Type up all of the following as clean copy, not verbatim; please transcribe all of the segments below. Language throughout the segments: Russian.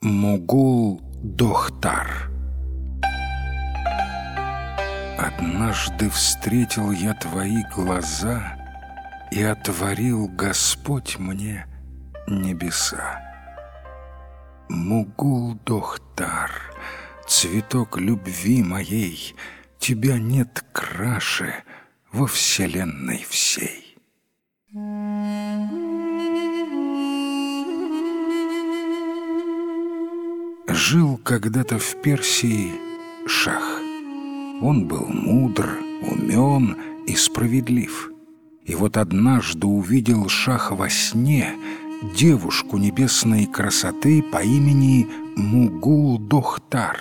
Мугул-Дохтар. Однажды встретил я твои глаза, и отворил Господь мне небеса. Мугул-Дохтар, цветок любви моей, тебя нет краше во вселенной всей. Жил когда-то в Персии шах. Он был мудр, умен и справедлив. И вот однажды увидел шах во сне девушку небесной красоты по имени Мугул-Дохтар.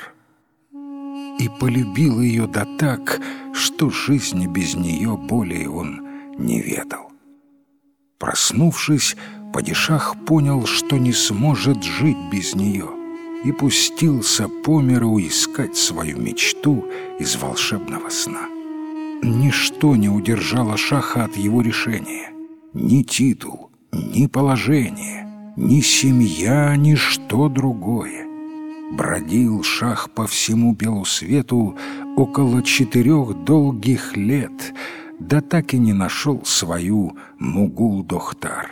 И полюбил ее да так, что жизни без нее более он не ведал. Проснувшись, падишах понял, что не сможет жить без нее, и пустился по миру искать свою мечту из волшебного сна. Ничто не удержало шаха от его решения. Ни титул, ни положение, ни семья, ни что другое. Бродил шах по всему белу свету около 4 долгих лет, да так и не нашел свою Мугул-Дохтар.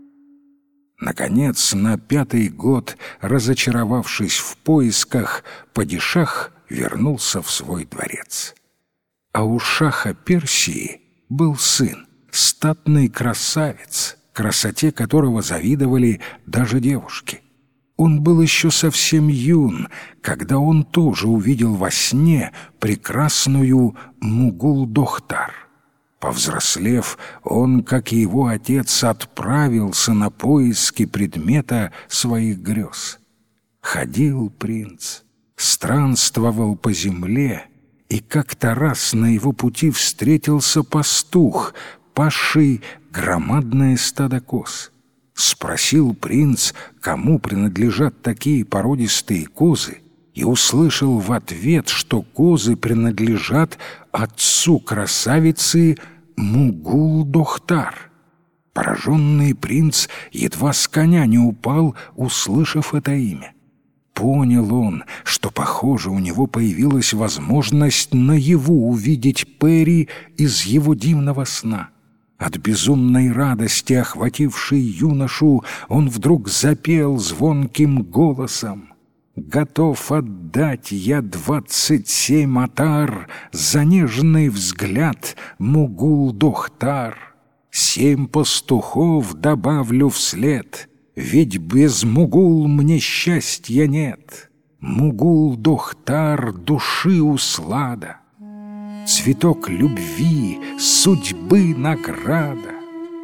Наконец, на 5-й год, разочаровавшись в поисках, падишах вернулся в свой дворец. А у шаха Персии был сын, статный красавец, красоте которого завидовали даже девушки. Он был еще совсем юн, когда он тоже увидел во сне прекрасную Мугул-Дохтар. Повзрослев, он, как и его отец, отправился на поиски предмета своих грез. Ходил принц, странствовал по земле, и как-то раз на его пути встретился пастух, пасший громадное стадо коз. Спросил принц, кому принадлежат такие породистые козы, и услышал в ответ, что козы принадлежат отцу красавицы Мугул-Дохтар. Пораженный принц едва с коня не упал, услышав это имя. Понял он, что, похоже, у него появилась возможность наяву увидеть Пери из его дивного сна. От безумной радости, охватившей юношу, он вдруг запел звонким голосом: «Готов отдать я 27 отар за нежный взгляд Мугул-Дохтар. 7 пастухов добавлю вслед, ведь без Мугул мне счастья нет. Мугул-Дохтар души услада, цветок любви, судьбы награда».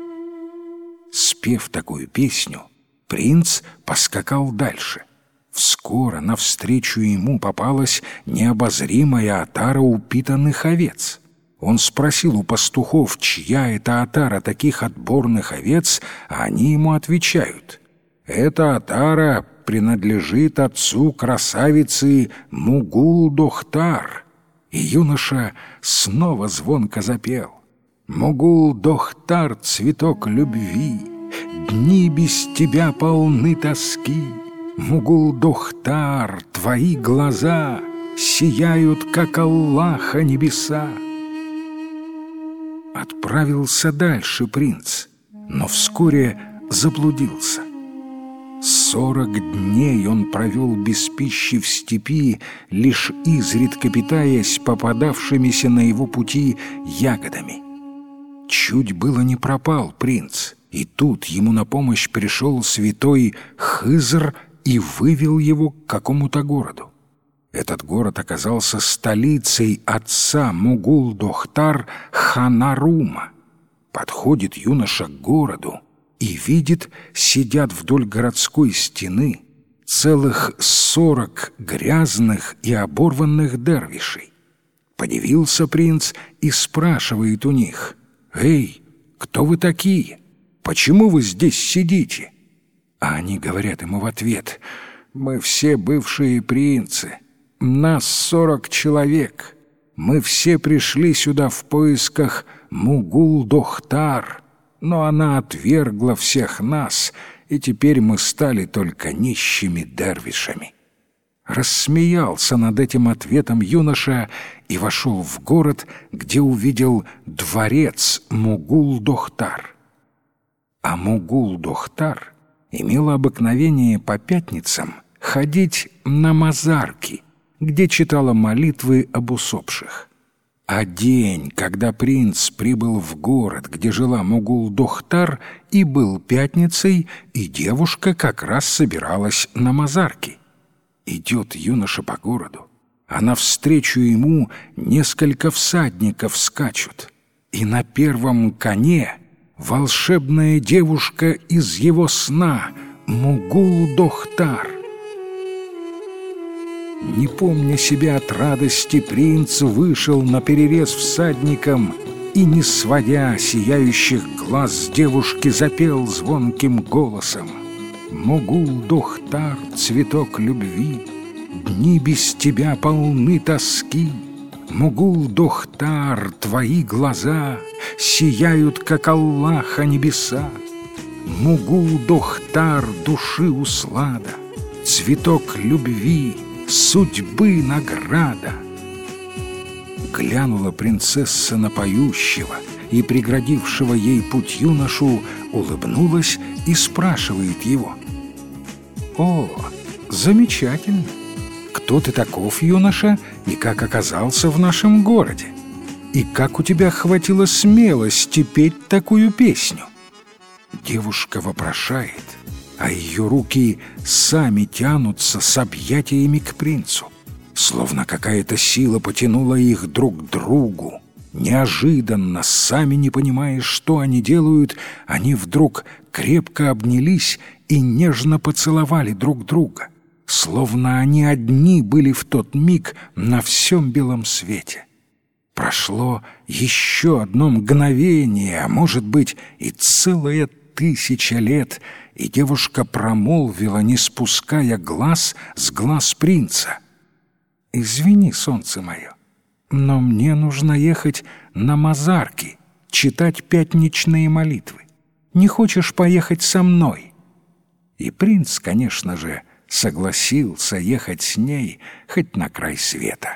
Спев такую песню, принц поскакал дальше. Вскоре навстречу ему попалась необозримая отара упитанных овец. Он спросил у пастухов, чья это отара таких отборных овец, а они ему отвечают: «Эта отара принадлежит отцу красавицы Мугул-Дохтар». И юноша снова звонко запел: «Мугул-Дохтар, цветок любви, дни без тебя полны тоски. Мугул-Дохтар, твои глаза сияют, как Аллаха небеса». Отправился дальше принц, но вскоре заблудился. 40 дней он провел без пищи в степи, лишь изредка питаясь попадавшимися на его пути ягодами. Чуть было не пропал принц, и тут ему на помощь пришел святой Хызр и вывел его к какому-то городу. Этот город оказался столицей отца Мугул-Дохтар Ханарума. Подходит юноша к городу и видит, сидят вдоль городской стены целых 40 грязных и оборванных дервишей. Подивился принц и спрашивает у них: «Эй, кто вы такие? Почему вы здесь сидите?» А они говорят ему в ответ: «Мы все бывшие принцы. Нас 40 человек. Мы все пришли сюда в поисках Мугул-Дохтар, но она отвергла всех нас и теперь мы стали только нищими дервишами». Рассмеялся над этим ответом юноша и вошел в город, где увидел дворец Мугул-Дохтар. А Мугул-Дохтар имела обыкновение по пятницам ходить на мазарки, где читала молитвы об усопших. А день, когда принц прибыл в город, где жила Мугул-Дохтар, и был пятницей, и девушка как раз собиралась на мазарки. Идет юноша по городу, а навстречу ему несколько всадников скачут, и на первом коне волшебная девушка из его сна Мугул-Дохтар. Не помня себя от радости, принц вышел наперерез всадникам и, не сводя сияющих глаз с девушки, запел звонким голосом: «Мугул-Дохтар, цветок любви, дни без тебя полны тоски. Мугул-Дохтар, твои глаза сияют, как Аллаха небеса. Мугул-Дохтар, души услада, цветок любви, судьбы награда». Глянула принцесса на поющего и преградившего ей путь юношу, улыбнулась и спрашивает его: «О, замечательно! Кто ты таков, юноша, и как оказался в нашем городе? И как у тебя хватило смелости петь такую песню?» Девушка вопрошает, а ее руки сами тянутся с объятиями к принцу, словно какая-то сила потянула их друг к другу. Неожиданно, сами не понимая, что они делают, они вдруг крепко обнялись и нежно поцеловали друг друга, словно они одни были в тот миг на всем белом свете. Прошло еще одно мгновение, а может быть и целая 1000 лет, и девушка промолвила, не спуская глаз с глаз принца: «Извини, солнце мое, но мне нужно ехать на мазарки, читать пятничные молитвы. Не хочешь поехать со мной?» И принц, конечно же, согласился ехать с ней хоть на край света.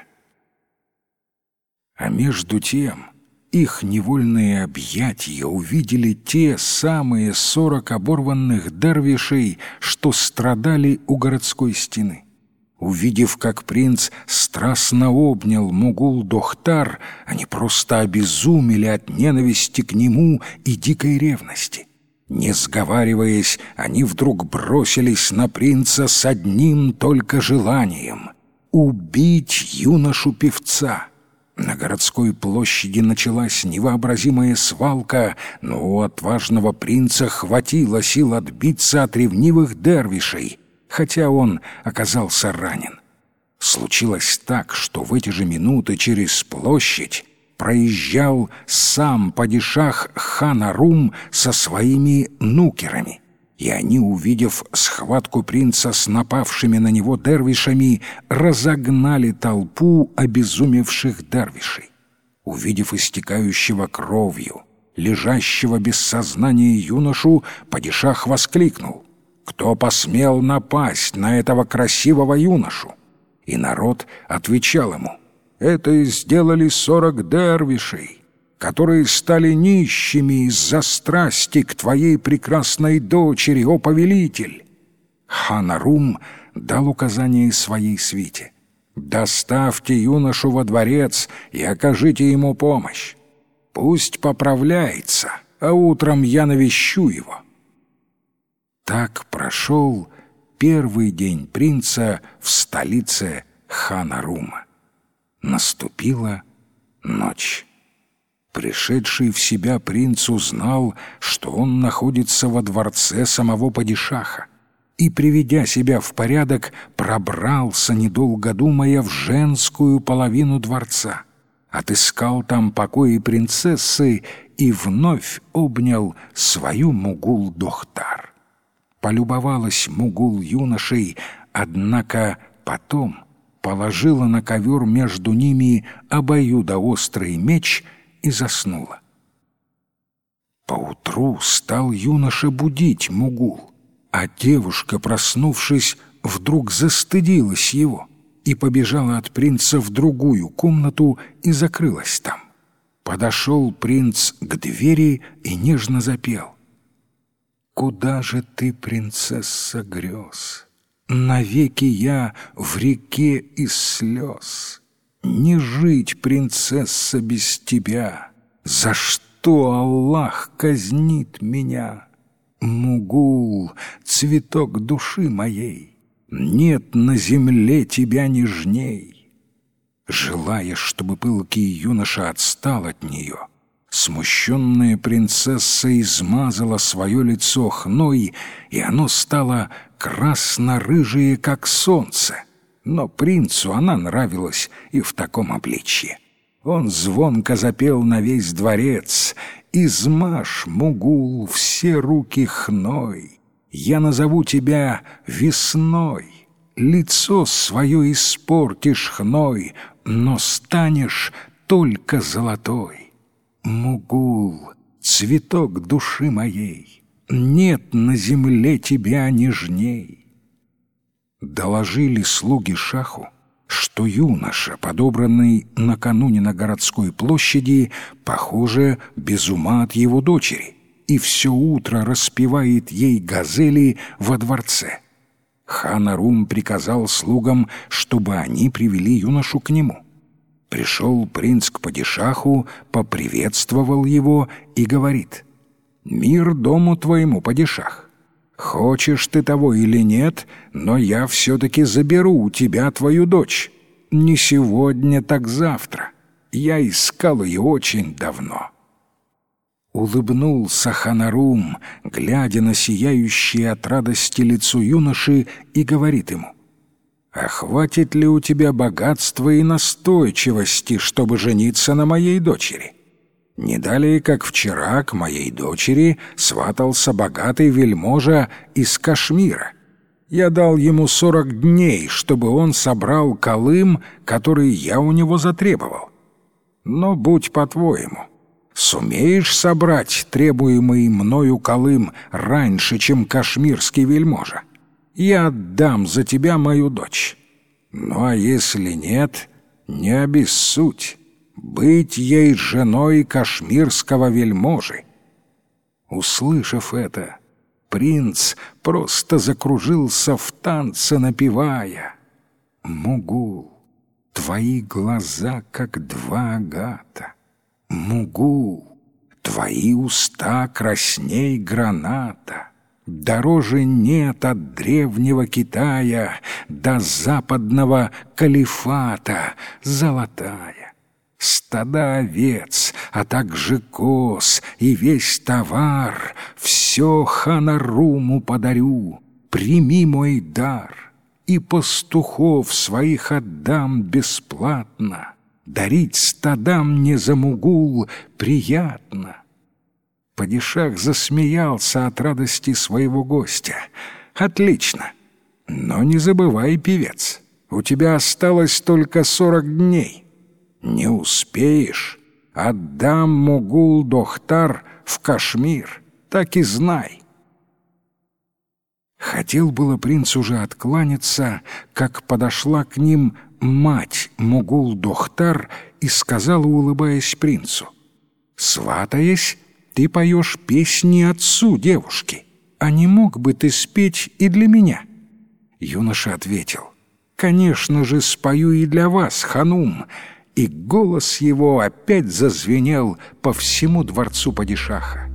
А между тем их невольные объятия увидели те самые 40 оборванных дервишей, что страдали у городской стены. Увидев, как принц страстно обнял Мугул-Дохтар, они просто обезумели от ненависти к нему и дикой ревности. Не сговариваясь, они вдруг бросились на принца с одним только желанием — убить юношу-певца. На городской площади началась невообразимая свалка, но у отважного принца хватило сил отбиться от ревнивых дервишей, хотя он оказался ранен. Случилось так, что в эти же минуты через площадь проезжал сам падишах Хан-Арум со своими нукерами, и они, увидев схватку принца с напавшими на него дервишами, разогнали толпу обезумевших дервишей. Увидев истекающего кровью, лежащего без сознания юношу, падишах воскликнул: «Кто посмел напасть на этого красивого юношу?» И народ отвечал ему: «Это сделали 40 дервишей, которые стали нищими из-за страсти к твоей прекрасной дочери, о повелитель!» Хан-Арум дал указание своей свите: «Доставьте юношу во дворец и окажите ему помощь. Пусть поправляется, а утром я навещу его». Так прошел первый день принца в столице Хан-Арума. Наступила ночь. Пришедший в себя принц узнал, что он находится во дворце самого падишаха, и, приведя себя в порядок, пробрался, недолго думая, в женскую половину дворца, отыскал там покои принцессы и вновь обнял свою Мугул-Дохтар. Полюбовалась Мугул юношей, однако потом положила на ковер между ними обоюдоострый меч и заснула. Поутру стал юноша будить Мугул. А девушка, проснувшись, вдруг застыдилась его и побежала от принца в другую комнату и закрылась там. Подошел принц к двери и нежно запел: «Куда же ты, принцесса, грез? Навеки я в реке из слез. Не жить, принцесса, без тебя. За что Аллах казнит меня? Мугул, цветок души моей, нет на земле тебя нежней». Желая, чтобы пылкий юноша отстал от нее, смущенная принцесса измазала свое лицо хной, и оно стало красно-рыжее, как солнце. Но принцу она нравилась и в таком обличье. Он звонко запел на весь дворец: «Измажь, Мугул, все руки хной, я назову тебя весной. Лицо свое испортишь хной, но станешь только золотой. Мугул, цветок души моей, нет на земле тебя нежней». Доложили слуги шаху, что юноша, подобранный накануне на городской площади, похоже, без ума от его дочери, и все утро распевает ей газели во дворце. Хан Арум приказал слугам, чтобы они привели юношу к нему. Пришел принц к падишаху, поприветствовал его и говорит: «Мир дому твоему, падишах! Хочешь ты того или нет, но я все-таки заберу у тебя твою дочь. Не сегодня, так завтра. Я искал ее очень давно». Улыбнулся хан Арум, глядя на сияющее от радости лицо юноши, и говорит ему: «А хватит ли у тебя богатства и настойчивости, чтобы жениться на моей дочери? Не далее, как вчера, к моей дочери сватался богатый вельможа из Кашмира. Я дал ему 40 дней, чтобы он собрал калым, который я у него затребовал. Но будь по-твоему, сумеешь собрать требуемый мною калым раньше, чем кашмирский вельможа? Я отдам за тебя мою дочь. Ну а если нет, не обессудь, быть ей женой кашмирского вельможи». Услышав это, принц просто закружился в танце, напевая: «Мугул, твои глаза, как 2 агата. Мугул, твои уста красней граната. Дороже нет от древнего Китая до западного калифата золотая. Стада овец, а также коз и весь товар, все хан Аруму подарю, прими мой дар, и пастухов своих отдам бесплатно. Дарить стадам мне за Мугул приятно». Падишах засмеялся от радости своего гостя. «Отлично! Но не забывай, певец, у тебя осталось только 40 дней. Не успеешь, отдам Мугул-Дохтар в Кашмир, так и знай». Хотел было принц уже откланяться, как подошла к ним мать Мугул-Дохтар и сказала, улыбаясь принцу: «Сватаясь, ты поешь песни отцу девушки, а не мог бы ты спеть и для меня?» Юноша ответил: «Конечно же, спою и для вас, ханум», и голос его опять зазвенел по всему дворцу падишаха.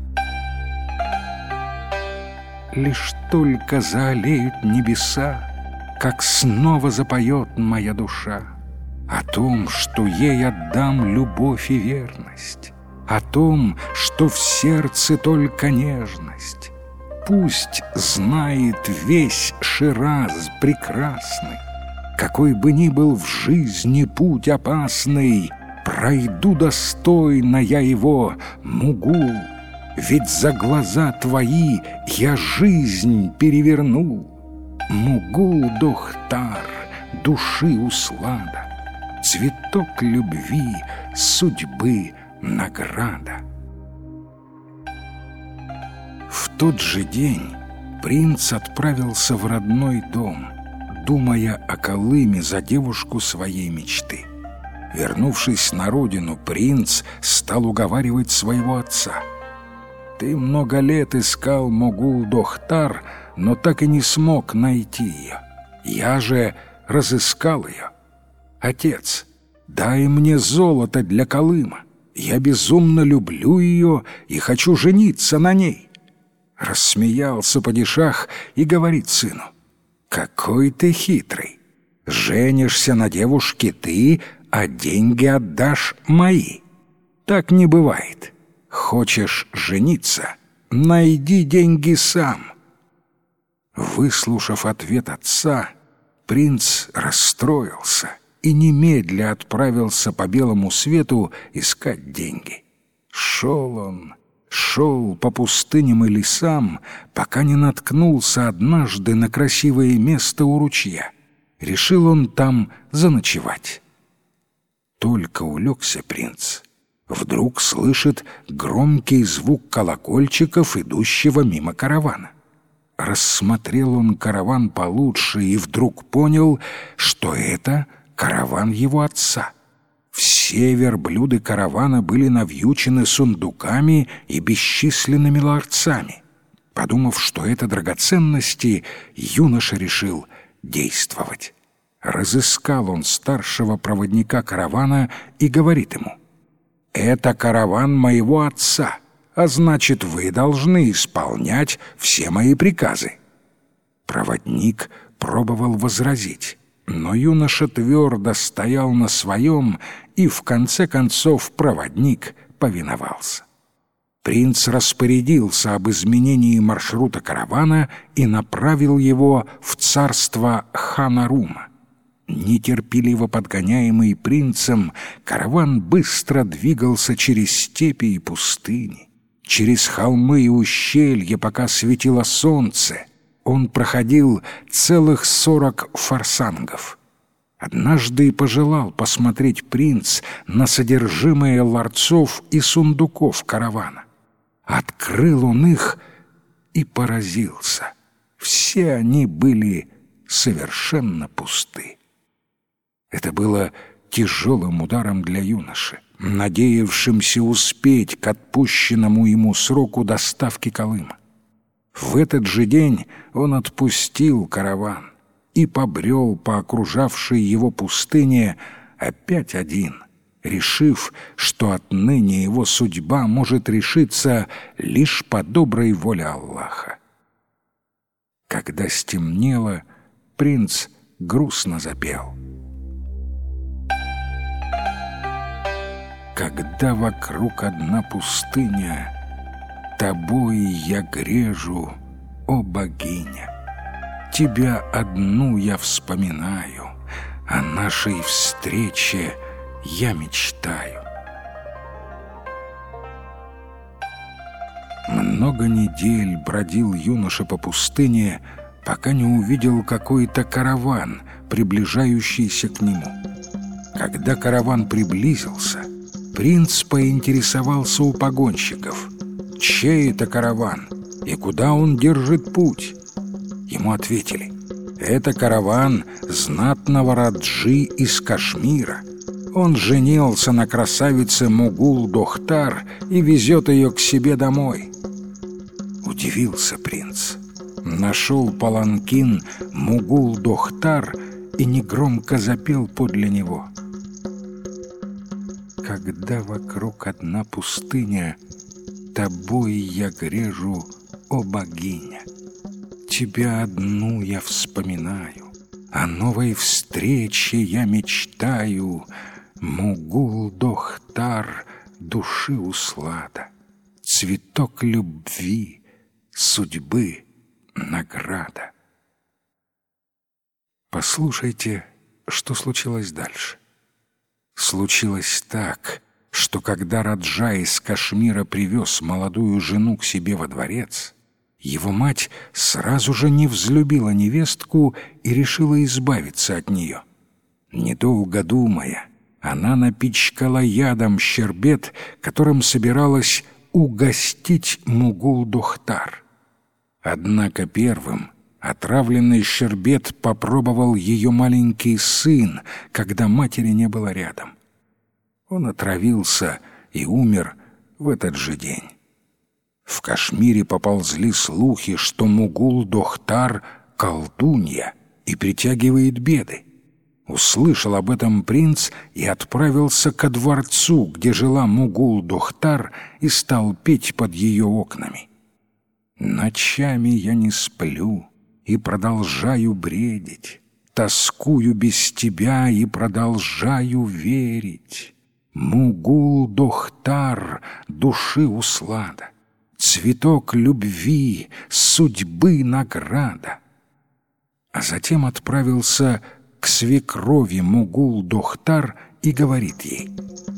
Лишь только заалеют небеса, как снова запоет моя душа о том, что ей отдам любовь и верность, о том, что в сердце только нежность. Пусть знает весь Шираз прекрасный, какой бы ни был в жизни путь опасный, пройду достойно я его, Мугул, ведь за глаза твои я жизнь перевернул. Мугул-Дохтар, души услада, цветок любви, судьбы награда. В тот же день принц отправился в родной дом, думая о Колыме за девушку своей мечты. Вернувшись на родину, принц стал уговаривать своего отца. «Ты много лет искал Могул-Дохтар, но так и не смог найти ее. Я же разыскал ее. Отец, дай мне золото для Колыма. Я безумно люблю ее и хочу жениться на ней». Рассмеялся падишах и говорит сыну: «Какой ты хитрый! Женишься на девушке ты, а деньги отдашь мои. Так не бывает. Хочешь жениться? Найди деньги сам». Выслушав ответ отца, принц расстроился и немедля отправился по белому свету искать деньги. Шел по пустыням и лесам, пока не наткнулся однажды на красивое место у ручья. Решил он там заночевать. Только улегся принц, вдруг слышит громкий звук колокольчиков, идущего мимо каравана. Рассмотрел он караван получше и вдруг понял, что это караван его отца. Все верблюды каравана были навьючены сундуками и бесчисленными ларцами. Подумав, что это драгоценности, юноша решил действовать. Разыскал он старшего проводника каравана и говорит ему: «Это караван моего отца, а значит, вы должны исполнять все мои приказы». Проводник пробовал возразить, но юноша твердо стоял на своем, и в конце концов проводник повиновался. Принц распорядился об изменении маршрута каравана и направил его в царство хана Рума. Нетерпеливо подгоняемый принцем, караван быстро двигался через степи и пустыни, через холмы и ущелья, пока светило солнце. Он проходил целых 40 форсангов. Однажды и пожелал посмотреть принц на содержимое ларцов и сундуков каравана. Открыл он их и поразился. Все они были совершенно пусты. Это было тяжелым ударом для юноши, надеявшимся успеть к отпущенному ему сроку доставки Колыма. В этот же день он отпустил караван и побрел по окружавшей его пустыне опять один, решив, что отныне его судьба может решиться лишь по доброй воле Аллаха. Когда стемнело, принц грустно запел: «Когда вокруг одна пустыня, тобой я грежу, о богиня. Тебя одну я вспоминаю, о нашей встрече я мечтаю». Много недель бродил юноша по пустыне, пока не увидел какой-то караван, приближающийся к нему. Когда караван приблизился, принц поинтересовался у погонщиков: «Чей это караван и куда он держит путь?» Ему ответили: «Это караван знатного раджи из Кашмира. Он женился на красавице Могул-Дохтар и везет ее к себе домой». Удивился принц, нашел паланкин Могул-Дохтар и негромко запел подле него: «Когда вокруг одна пустыня, тобой я грежу, о богиня. Тебя одну я вспоминаю, о новой встрече я мечтаю. Могул-Дохтар души услада, цветок любви, судьбы награда». Послушайте, что случилось дальше. Случилось так, что когда раджа из Кашмира привез молодую жену к себе во дворец, его мать сразу же не взлюбила невестку и решила избавиться от нее. Недолго думая, она напичкала ядом щербет, которым собиралась угостить Могул-Дохтар. Однако первым отравленный щербет попробовал ее маленький сын, когда матери не было рядом. Он отравился и умер в этот же день. В Кашмире поползли слухи, что Мугул-Дохтар — колдунья и притягивает беды. Услышал об этом принц и отправился ко дворцу, где жила Мугул-Дохтар, и стал петь под ее окнами. «Ночами я не сплю и продолжаю бредить, тоскую без тебя и продолжаю верить. Мугул-Дохтар, души услада, цветок любви, судьбы награда». А затем отправился к свекрови Мугул-Дохтар и говорит ей: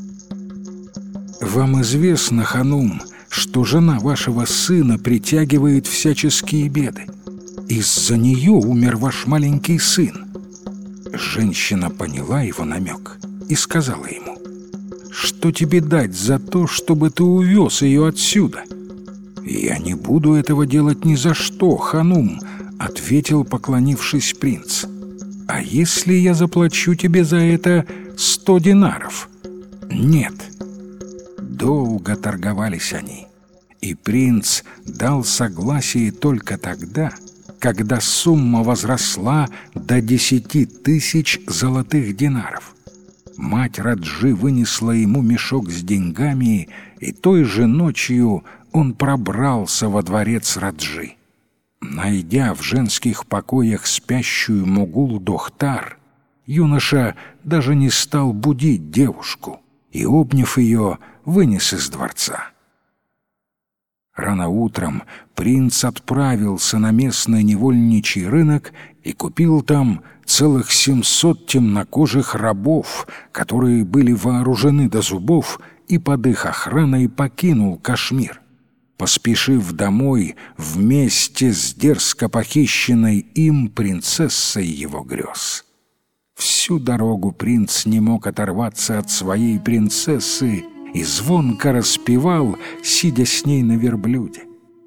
«Вам известно, ханум, что жена вашего сына притягивает всяческие беды. Из-за нее умер ваш маленький сын». Женщина поняла его намек и сказала ему: «Что тебе дать за то, чтобы ты увез ее отсюда?» «Я не буду этого делать ни за что, ханум», — ответил, поклонившись, принц. «А если я заплачу тебе за это 100 динаров?» «Нет». Долго торговались они, и принц дал согласие только тогда, когда сумма возросла до 10 000 золотых динаров. Мать Раджи вынесла ему мешок с деньгами, и той же ночью он пробрался во дворец Раджи. Найдя в женских покоях спящую Мугул-Дохтар, юноша даже не стал будить девушку и, обняв ее, вынес из дворца. Рано утром принц отправился на местный невольничий рынок и купил там целых 700 темнокожих рабов, которые были вооружены до зубов, и под их охраной покинул Кашмир. Поспешив домой вместе с дерзко похищенной им принцессой его грез. Всю дорогу принц не мог оторваться от своей принцессы и звонко распевал, сидя с ней на верблюде.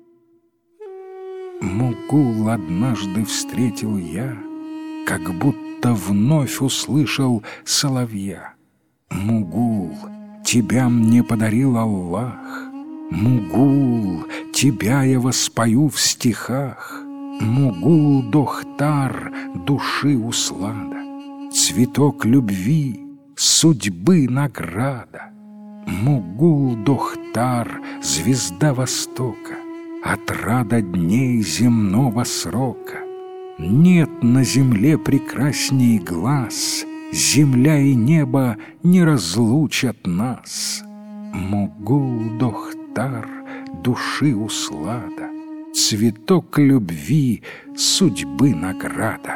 Мугул однажды встретил я, как будто вновь услышал соловья. Мугул, тебя мне подарил Аллах. Мугул, тебя я воспою в стихах. Мугул-Дохтар, души услада, цветок любви, судьбы награда. Мугул-Дохтар, звезда Востока, отрада дней земного срока. Нет на земле прекрасней глаз, земля и небо не разлучат нас. Мугул-Дохтар, души услада, цветок любви, судьбы награда.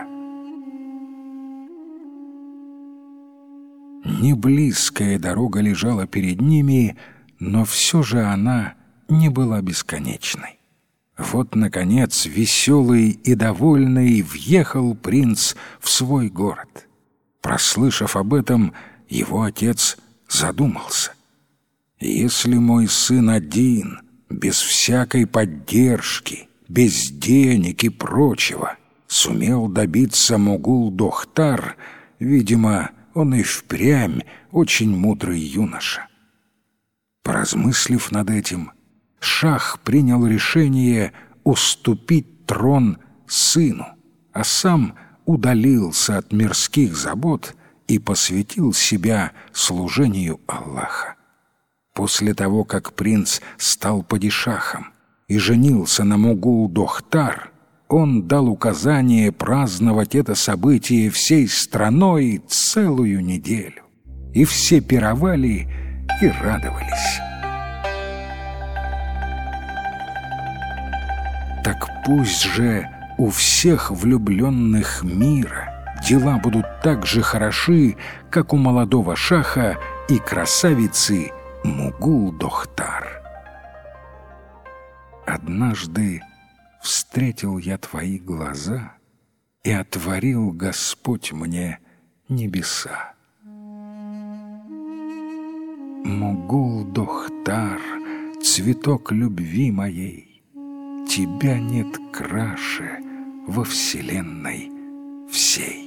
Неблизкая дорога лежала перед ними, но все же она не была бесконечной. Вот, наконец, веселый и довольный въехал принц в свой город. Прослышав об этом, его отец задумался. «Если мой сын один, без всякой поддержки, без денег и прочего, сумел добиться Мугул-Дохтар, видимо, он и впрямь очень мудрый юноша». Поразмыслив над этим, шах принял решение уступить трон сыну, а сам удалился от мирских забот и посвятил себя служению Аллаха. После того, как принц стал падишахом и женился на Мугул-Дохтар, он дал указание праздновать это событие всей страной целую неделю. И все пировали и радовались. Так пусть же у всех влюбленных мира дела будут так же хороши, как у молодого шаха и красавицы Мугул-Дохтар. Однажды встретил я твои глаза, и отворил Господь мне небеса. Мугул-Дохтар, цветок любви моей, тебя нет краше во вселенной всей.